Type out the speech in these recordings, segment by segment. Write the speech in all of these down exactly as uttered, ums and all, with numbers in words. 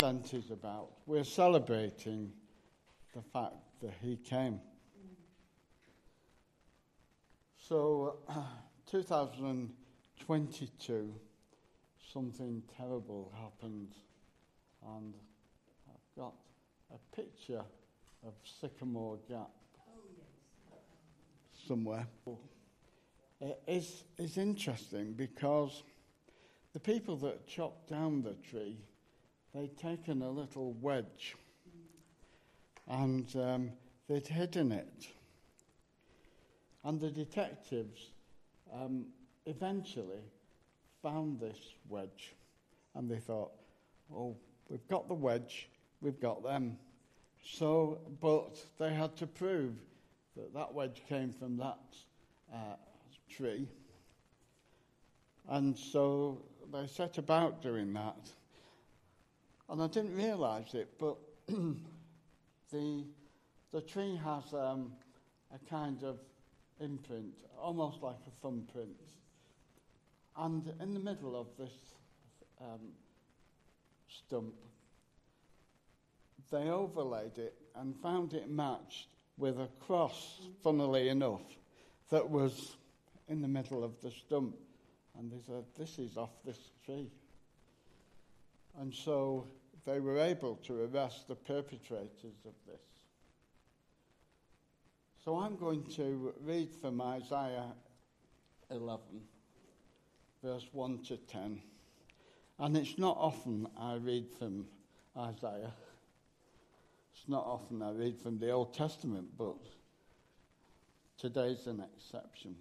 event is about. We're celebrating the fact that he came. So, uh, two thousand twenty-two, something terrible happened, and I've got a picture of Sycamore Gap somewhere. It is, is interesting because the people that chopped down the tree, they'd taken a little wedge and um, they'd hidden it. And the detectives um, eventually found this wedge, and they thought, oh, we've got the wedge, we've got them. So, but they had to prove that that wedge came from that uh, tree. And so they set about doing that. And I didn't realise it, but the the tree has um, a kind of imprint, almost like a thumbprint. And in the middle of this um, stump, they overlaid it and found it matched with a cross, funnily enough, that was in the middle of the stump. And they said, this is off this tree. And so they were able to arrest the perpetrators of this. So I'm going to read from Isaiah eleven, verse one to ten. And it's not often I read from Isaiah. It's not often I read from the Old Testament, but today's an exception.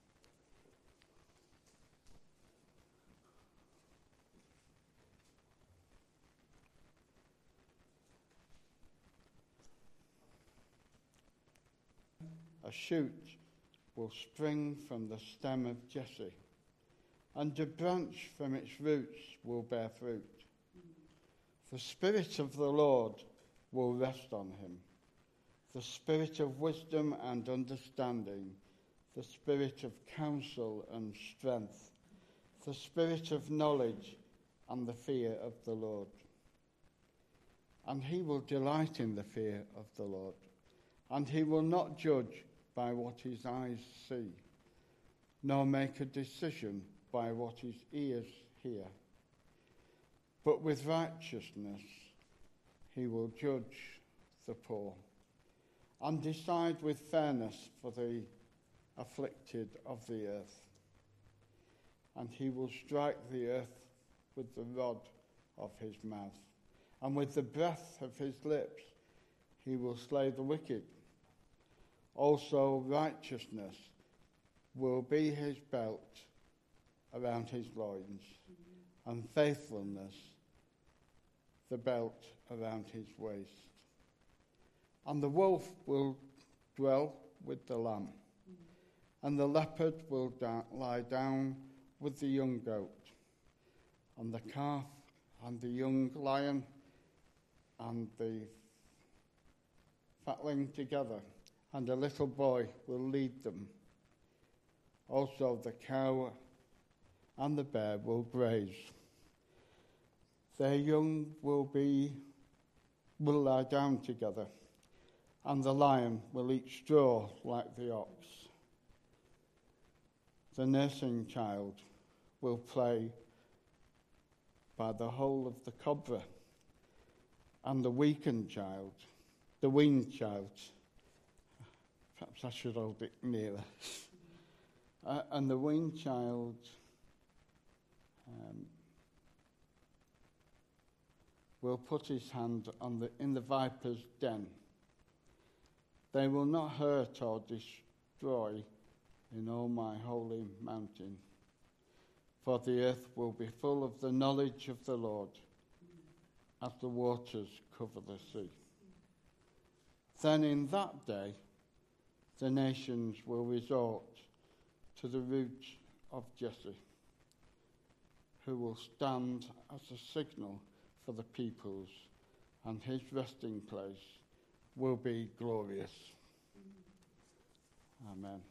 A shoot will spring from the stem of Jesse, and a branch from its roots will bear fruit. The Spirit of the Lord will rest on him, the Spirit of wisdom and understanding, the Spirit of counsel and strength, the Spirit of knowledge and the fear of the Lord. And he will delight in the fear of the Lord, and he will not judge by what his eyes see, nor make a decision by what his ears hear. But with righteousness he will judge the poor, and decide with fairness for the afflicted of the earth. And he will strike the earth with the rod of his mouth, and with the breath of his lips he will slay the wicked. Also righteousness will be his belt around his loins, and faithfulness the belt around his waist. And the wolf will dwell with the lamb, and the leopard will da- lie down with the young goat, and the calf and the young lion and the fatling together, and a little boy will lead them. Also the cow and the bear will graze. Their young will be will lie down together, and the lion will eat straw like the ox. The nursing child will play by the hole of the cobra, and the weakened child, the weaned child, perhaps I should hold it nearer. Uh, and the weaned child um, will put his hand on the in the viper's den. They will not hurt or destroy in all my holy mountain, for the earth will be full of the knowledge of the Lord, as the waters cover the sea. Then in that day the nations will resort to the root of Jesse, who will stand as a signal for the peoples, and his resting place will be glorious. Amen.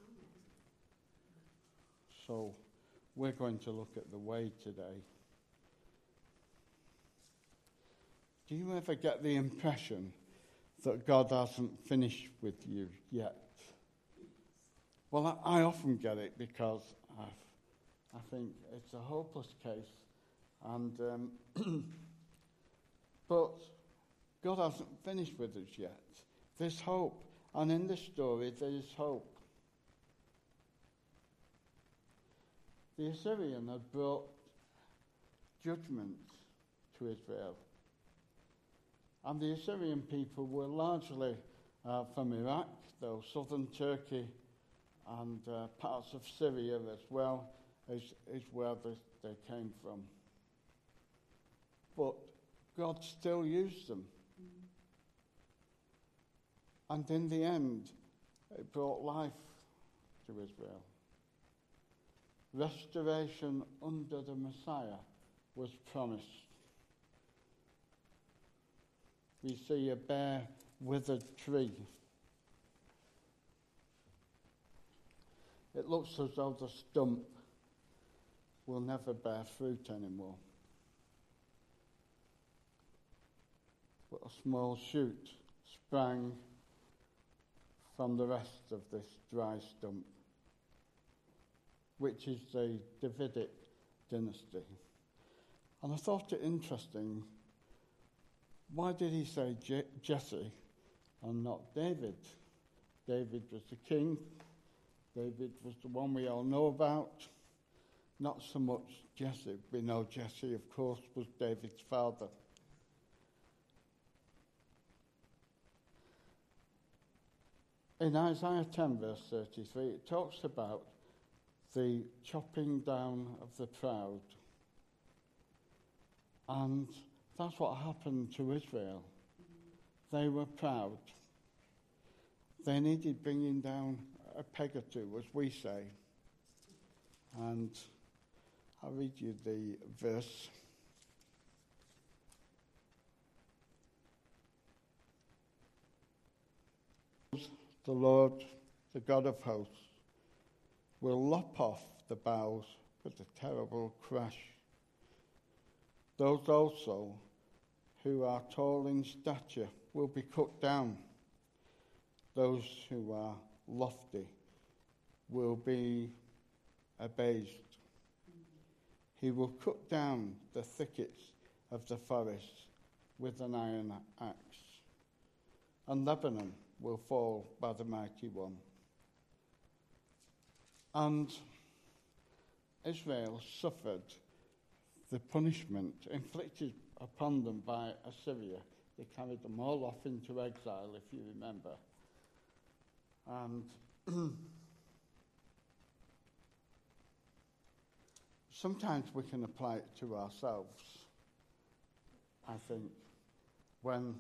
So we're going to look at the way today. Do you ever get the impression that God hasn't finished with you yet? Well, I, I often get it because I've, I think it's a hopeless case. And um, but God hasn't finished with us yet. There's hope. And in this story, there is hope. The Assyrian had brought judgment to Israel. And the Assyrian people were largely uh, from Iraq, though southern Turkey and uh, parts of Syria as well is, is where they, they came from. But God still used them. Mm. And in the end, it brought life to Israel. Restoration under the Messiah was promised. We see a bare, withered tree. It looks as though the stump will never bear fruit anymore. But a small shoot sprang from the rest of this dry stump, which is the Davidic dynasty. And I thought it interesting. Why did he say Je- Jesse and not David? David was the king. David was the one we all know about. Not so much Jesse. We know Jesse, of course, was David's father. In Isaiah ten, verse thirty-three, it talks about the chopping down of the proud. And that's what happened to Israel. They were proud. They needed bringing down a peg or two, as we say. And I'll read you the verse. The Lord, the God of hosts, will lop off the boughs with a terrible crash. Those also who are tall in stature will be cut down. Those who are lofty will be abased. He will cut down the thickets of the forest with an iron axe, and Lebanon will fall by the mighty one. And Israel suffered the punishment inflicted upon them by Assyria. They carried them all off into exile, if you remember. And sometimes we can apply it to ourselves, I think, when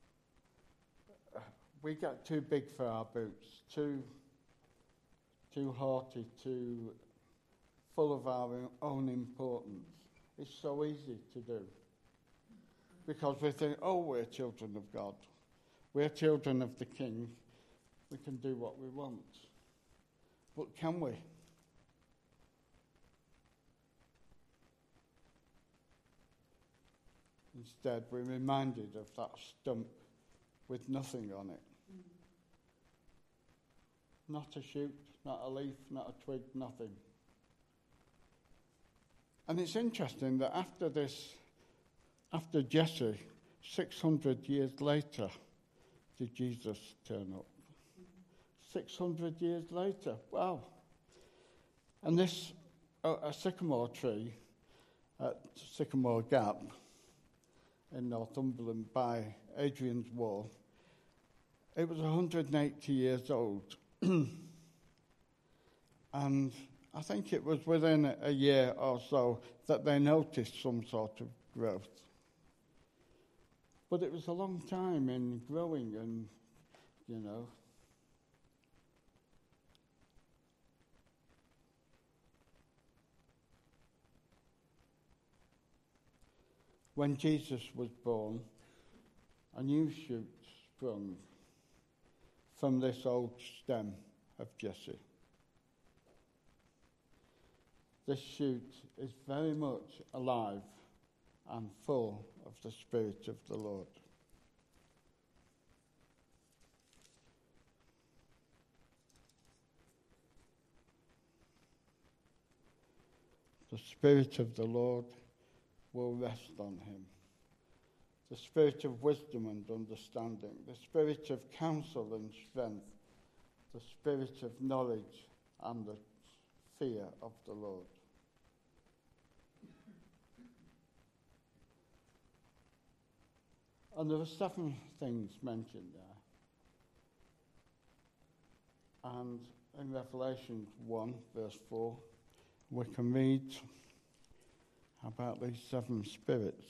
we get too big for our boots, too, too haughty, too full of our own importance. It's so easy to do. Because we think, oh, we're children of God. We're children of the King. We can do what we want. But can we? Instead, we're reminded of that stump with nothing on it. Mm. Not a shoot, not a leaf, not a twig, nothing. And it's interesting that after this, after Jesse, six hundred years later, did Jesus turn up. six hundred years later, wow. And this, uh, a sycamore tree at Sycamore Gap in Northumberland by Adrian's Wall, it was one hundred eighty years old. And I think it was within a year or so that they noticed some sort of growth. But it was a long time in growing and, you know. When Jesus was born, a new shoot sprung from this old stem of Jesse. This shoot is very much alive and full of the Spirit of the Lord. The Spirit of the Lord will rest on him. The Spirit of wisdom and understanding, the Spirit of counsel and strength, the Spirit of knowledge and the fear of the Lord. And there are seven things mentioned there. And in Revelation one, verse four, we can read about these seven spirits.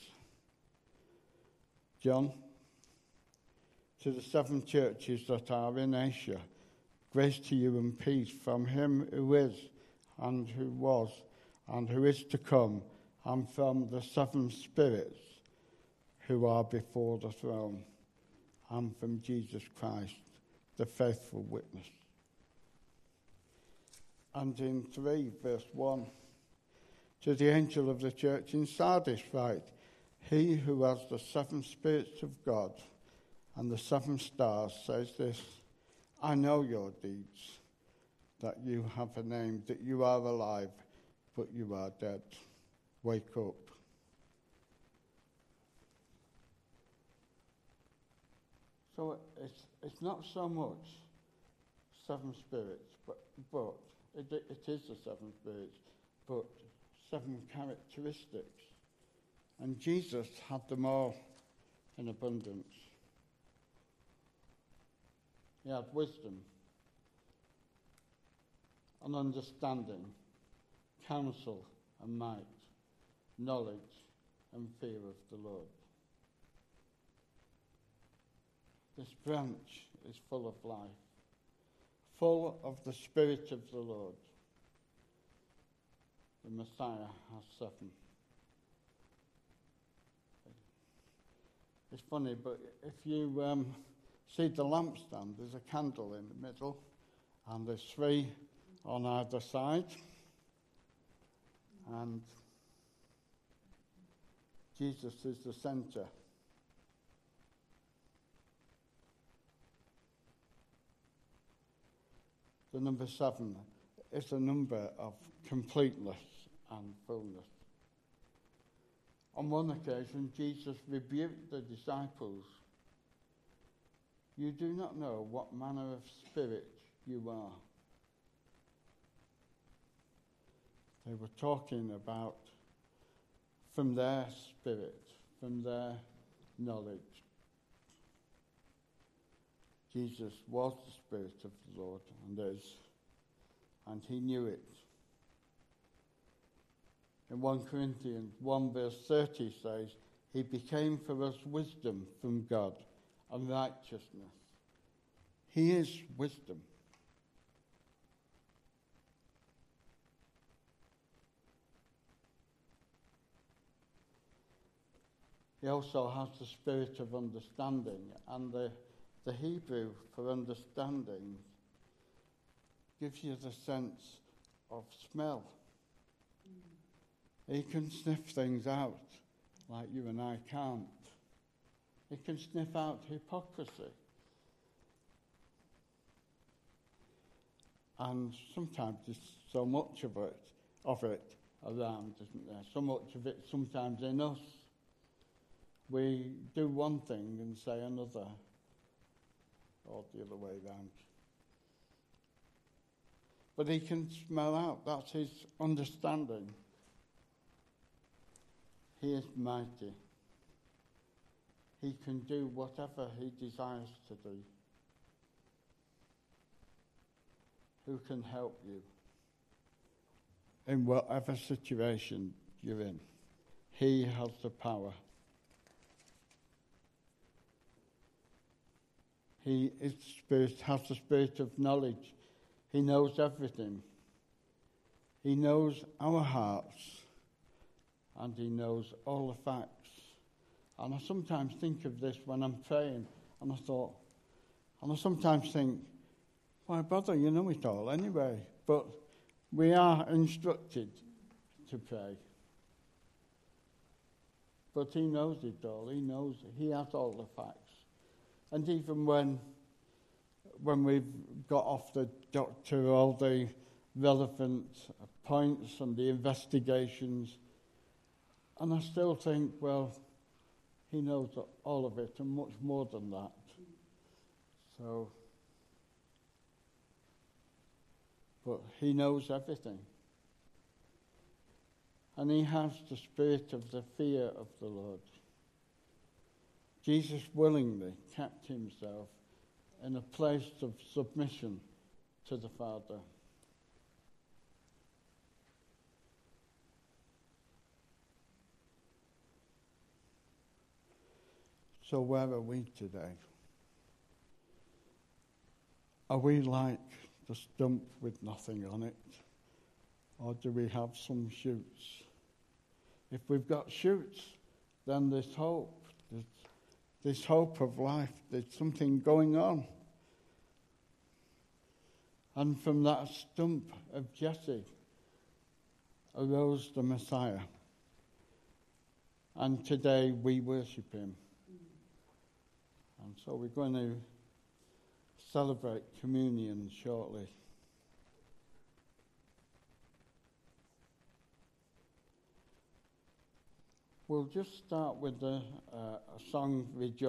John, to the seven churches that are in Asia, grace to you and peace from him who is, and who was, and who is to come, and from the seven spirits who are before the throne, and from Jesus Christ, the faithful witness. And in three, verse one, to the angel of the church in Sardis write, he who has the seven spirits of God and the seven stars says this, I know your deeds, that you have a name, that you are alive, but you are dead. Wake up. So it's it's not so much seven spirits, but but it, it is the seven spirits, but seven characteristics. And Jesus had them all in abundance. He had wisdom and understanding, counsel and might, knowledge and fear of the Lord. This branch is full of life, full of the Spirit of the Lord. The Messiah has seven. It's funny, but if you um, see the lampstand, there's a candle in the middle, and there's three on either side. And Jesus is the centre. The number seven is a number of completeness and fullness. On one occasion, Jesus rebuked the disciples. You do not know what manner of spirit you are. They were talking about from their spirit, from their knowledge. Jesus was the Spirit of the Lord and is, and he knew it. In First Corinthians one verse thirty says, he became for us wisdom from God and righteousness. He is wisdom. He also has the spirit of understanding, and the, the Hebrew for understanding gives you the sense of smell. He can sniff things out like you and I can't. He can sniff out hypocrisy. And sometimes there's so much of it, of it around, isn't there? So much of it sometimes in us. We do one thing and say another, or the other way round. But he can smell out. That's his understanding. He is mighty. He can do whatever he desires to do. Who can help you in whatever situation you're in? He has the power. He is spirit, has the spirit of knowledge. He knows everything. He knows our hearts. And he knows all the facts. And I sometimes think of this when I'm praying, and I thought, and I sometimes think, why bother, you know it all anyway. But we are instructed to pray. But he knows it all. He knows it. He has all the facts. And even when when we've got off the doctor all the relevant points and the investigations, and I still think, well, he knows all of it and much more than that. So, but he knows everything. And he has the spirit of the fear of the Lord. Jesus willingly kept himself in a place of submission to the Father. So where are we today? Are we like the stump with nothing on it? Or do we have some shoots? If we've got shoots, then there's hope. There's, there's hope of life. There's something going on. And from that stump of Jesse arose the Messiah. And today we worship him. And so we're going to celebrate communion shortly. We'll just start with a, uh, a song, Rejoice.